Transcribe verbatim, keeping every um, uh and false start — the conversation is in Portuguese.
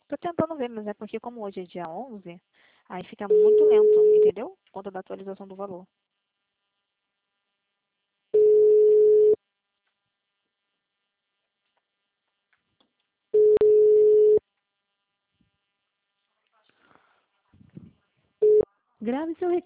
Tô tentando ver, mas é porque como hoje é dia onze, aí fica muito lento, entendeu? Por conta da atualização do valor. Grave seu recado.